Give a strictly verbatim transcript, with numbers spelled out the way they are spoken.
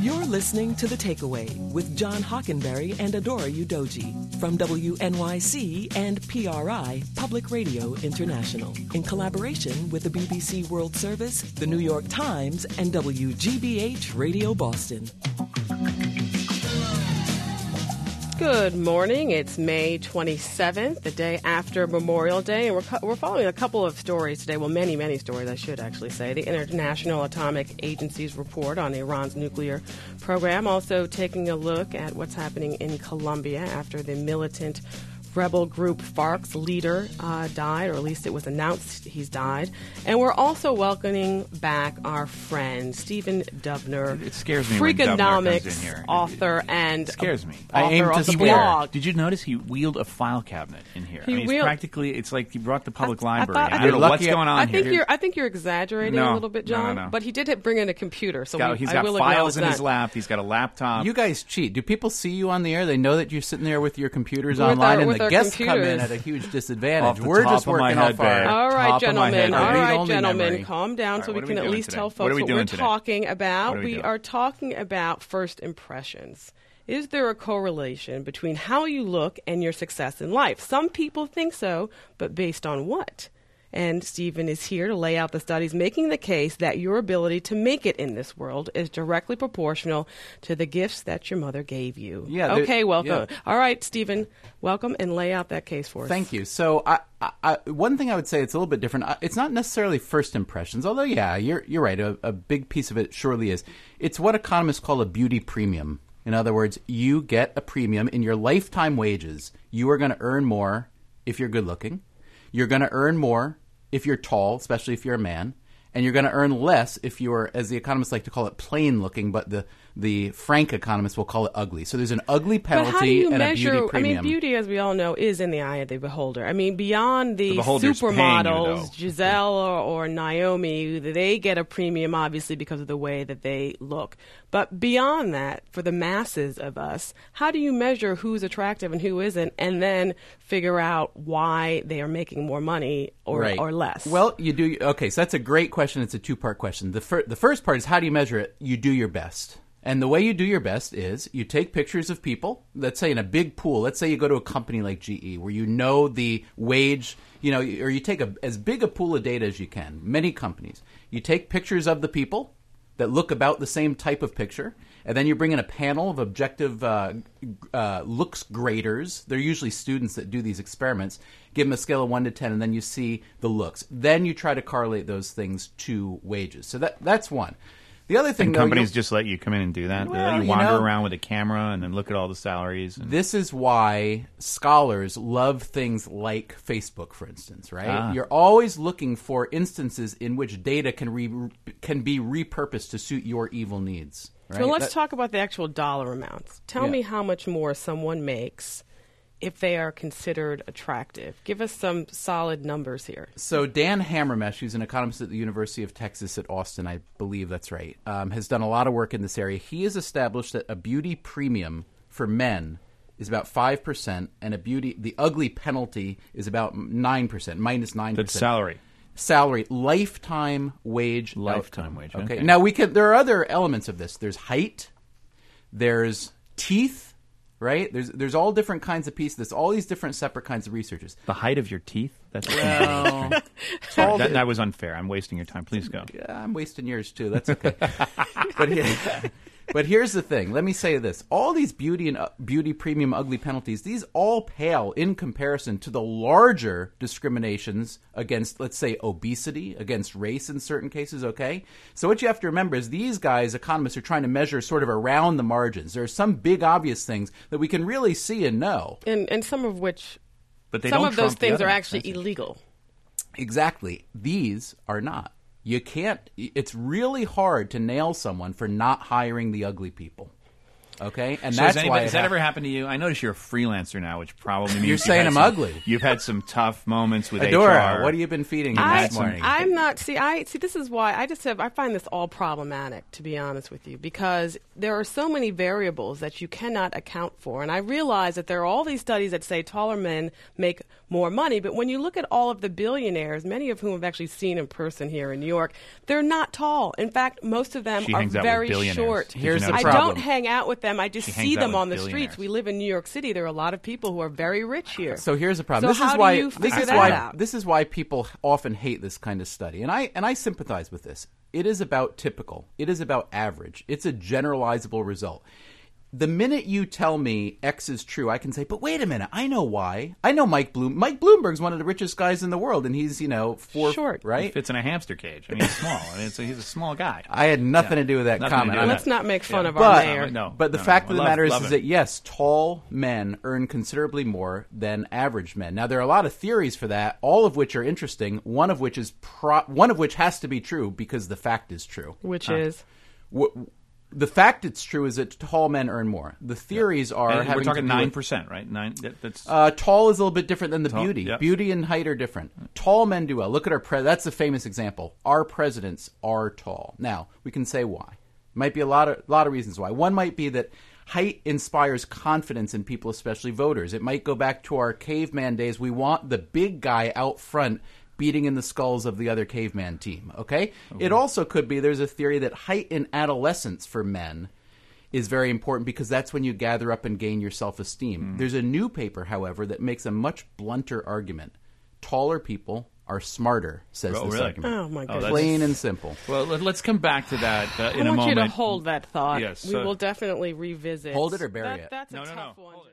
You're listening to The Takeaway with John Hockenberry and Adora Udoji from W N Y C and P R I, Public Radio International, in collaboration with the B B C World Service, the New York Times, and W G B H Radio Boston. Good morning. It's May twenty-seventh, the day after Memorial Day, and we're, cu- we're following a couple of stories today. Well, many, many stories, I should actually say. The International Atomic Agency's report on Iran's nuclear program. Also taking a look at what's happening in Colombia after the militant rebel group FARC's leader uh, died, or at least it was announced he's died. And we're also welcoming back our friend, Stephen Dubner. It scares me when Dubner comes in here. Author and it scares me. author I aim of to the scare. blog. Did you notice he wheeled a file cabinet in here? He I mean, wheeled, it's practically, it's like he brought the public I, library. I, thought, I, I don't know what's going on I think here. You're, I think you're exaggerating no, a little bit, John. No, no, no. But he did bring in a computer, so he's got, we, he's I got will files in that. his lap. He's got a laptop. You guys cheat. Do people see you on the air? They know that you're sitting there with your computers with online, our, and the guests computers. come in at a huge disadvantage. Off the We're top just of my working head, off our babe. All right, Top of my gentlemen. head, All babe. right, Read-only gentlemen. memory. Calm down All right, so we what are can we at doing least today? tell What folks are we what doing we're today? talking about. What are we We doing? are talking about first impressions. Is there a correlation between how you look and your success in life? Some people think so, but based on what? And Stephen is here to lay out the studies making the case that your ability to make it in this world is directly proportional to the gifts that your mother gave you. Yeah. Okay, welcome. Yeah. All right, Stephen, welcome, and lay out that case for us. Thank you. So, I, I, I, one thing I would say it's a little bit different. It's not necessarily first impressions, although, yeah, you're you're right. A, a big piece of it surely is. It's what economists call a beauty premium. In other words, you get a premium in your lifetime wages. You are going to earn more if you're good looking. You're going to earn more if you're tall, especially if you're a man. And you're going to earn less if you're, as the economists like to call it, plain looking, but the, the frank economists will call it ugly. So there's an ugly penalty but how do you and measure, a beauty premium. I mean, beauty, as we all know, is in the eye of the beholder. I mean, beyond the, The beholder's paying you, supermodels, though. Giselle or, or Naomi, they get a premium, obviously, because of the way that they look. But beyond that, for the masses of us, how do you measure who's attractive and who isn't, and then figure out why they are making more money or, right. or less? Well, you do. Okay, so that's a great question. It's a two-part question. The, fir- the first part is how do you measure it? You do your best. And the way you do your best is you take pictures of people, let's say in a big pool. Let's say you go to a company like G E where you know the wage, you know, or you take a, as big a pool of data as you can, many companies. You take pictures of the people that look about the same type of picture, and then you bring in a panel of objective uh, uh, looks graders. They're usually students that do these experiments. Give them a scale of one to ten, and then you see the looks. Then you try to correlate those things to wages. So that that's one. The other thing, and though, companies just let you come in and do that. They Well, let you you wander know- around with a camera and then look at all the salaries. And This is why scholars love things like Facebook, for instance, right? Ah. You're always looking for instances in which data can re- can be repurposed to suit your evil needs. Right? So let's That- talk about the actual dollar amounts. Tell Yeah. me how much more someone makes if they are considered attractive. Give us some solid numbers here. So Dan Hammermesh, who's an economist at the University of Texas at Austin, I believe that's right, um, has done a lot of work in this area. He has established that a beauty premium for men is about five percent, and a beauty the ugly penalty is about nine percent, minus nine percent. that's salary. Salary, lifetime wage. Lifetime outcome. wage, Okay. okay. Now we can. There are other elements of this. There's height. There's teeth. Right. There's there's all different kinds of pieces. There's all these different separate kinds of researchers. The height of your teeth? That's Well, Sorry, that, that was unfair. I'm wasting your time. Please go. Yeah, I'm wasting yours too. That's okay. but here, but here's the thing. Let me say this: all these beauty and uh, beauty premium ugly penalties, these all pale in comparison to the larger discriminations against, let's say, obesity, against race in certain cases. Okay, so what you have to remember is these guys, economists, are trying to measure sort of around the margins. There are some big obvious things that we can really see and know. And and some of which, But they some don't of those trump the things are others. actually That's it. illegal. Exactly. These are not. You can't. It's really hard to nail someone for not hiring the ugly people. Okay, and So that's has, why anybody, it has that hap- ever happened to you? I notice you're a freelancer now, which probably means You're you've saying had I'm some- ugly. You've had some tough moments with H Adora, R. what have you been feeding him I, this morning? I'm not. See, I see. This is why I just have. I find this all problematic, to be honest with you, because there are so many variables that you cannot account for. And I realize that there are all these studies that say taller men make more money, but when you look at all of the billionaires, many of whom I've actually seen in person here in New York, they're not tall. In fact, most of them She are hangs out with very billionaires. short. Did you Here's the notice I that? problem. don't hang out with them. I just She hangs see out them with on the billionaires. streets. We live in New York City. There are a lot of people who are very rich here. So here's the problem. So this how is do why you this figure is that why out? this is why people often hate this kind of study. And I and I sympathize with this. It is about typical. It is about average. It's a generalizable result. The minute you tell me X is true, I can say, but wait a minute, I know why. I know Mike Bloom. Mike Bloomberg's one of the richest guys in the world, and he's, you know, four Short. He right? fits in a hamster cage. I mean, he's small. I mean, it's a, he's a small guy. I had nothing Yeah. to do with that Nothing to comment. do I'm with not- Let's not make fun Yeah. of our But, mayor. No, but the no, fact no. of the Love- matter is, love is it. that yes, tall men earn considerably more than average men. Now there are a lot of theories for that, all of which are interesting. One of which is pro- one of which has to be true because the fact is true. Which is? W- the fact it's true is that tall men earn more. The theories are And having we're talking to do nine with- percent, right? Nine. That, that's Uh, tall is a little bit different than the Tall, beauty. yeah. Beauty and height are different. Tall men do well. Look at our pre- that's a famous example. Our presidents are tall. Now we can say why. Might be a lot of lot of reasons why. One might be that height inspires confidence in people, especially voters. It might go back to our caveman days. We want the big guy out front beating in the skulls of the other caveman team. Okay. It also could be there's a theory that height in adolescence for men is very important because that's when you gather up and gain your self-esteem. Mm. There's a new paper, however, that makes a much blunter argument. Taller people are smarter, says Oh, this really? argument. Oh my goodness. that's- Plain and simple. well. Let, let's come back to that uh, in I a want moment. you to hold that thought. Yes, we so- will definitely revisit. Hold it or bury That- it? That's a No, no, tough no. one. Hold it.